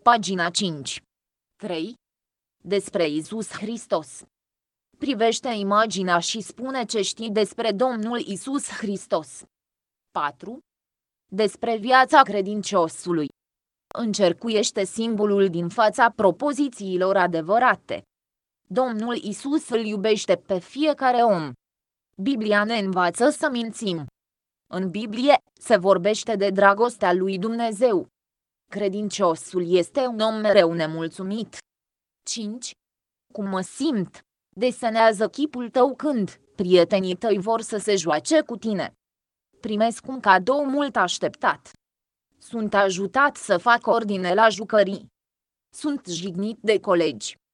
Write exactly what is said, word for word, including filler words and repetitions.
Pagina cinci. trei. Despre Iisus Hristos. Privește imaginea și spune ce știi despre Domnul Iisus Hristos. patru. Despre viața credinciosului. Încercuiește simbolul din fața propozițiilor adevărate. Domnul Iisus îl iubește pe fiecare om. Biblia ne învață să mințim. În Biblie se vorbește de dragostea lui Dumnezeu. Credinciosul este un om mereu nemulțumit. cinci. Cum mă simt? Desenează chipul tău când prietenii tăi vor să se joace cu tine. Primesc un cadou mult așteptat. Sunt ajutat să fac ordine la jucării. Sunt jignit de colegi.